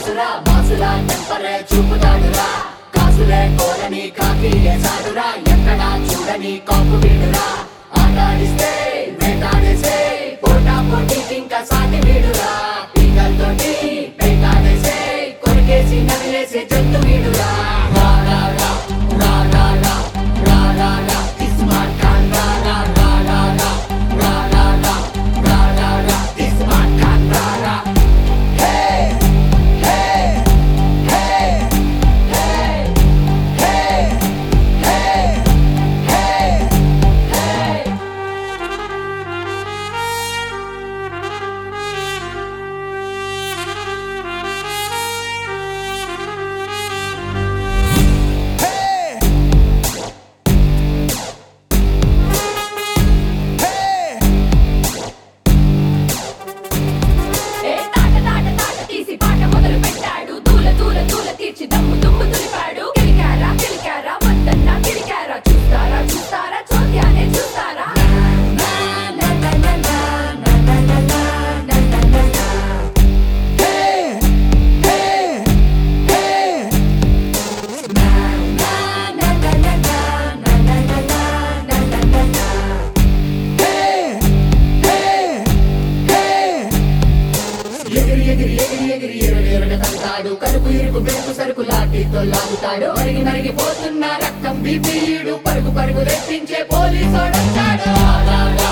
బాసురా బాసులా టెంపరే చూపుతాడురా కాసులే కోరని కాకి వేసాడురా ఎక్కడా చూడని కాపు వీడురా ఆటాడిస్తే వేటాడేసే పోటా పోటీకి ఇంకా సాటి వీడురా పీకలతోటి పేకాడేసే కొరికేసి నవిలేసే జంతు వీడురా రా రా రా రా రా రా రా రా రా ఇస్మార్ట్ ఖాన్ రా రా రా రా రా రా రా రా రా రా రా ఇస్మార్ట్ ఖాన్ రా రా కరుపు ఇరుకు బెరుకు సరుకు లాఠీతో లాగుతాడు మరిగి మరిగిపోతున్న రక్తం బీపీడు పరుగు పరుగు రెట్టించే పోలీసోడొచ్చాడు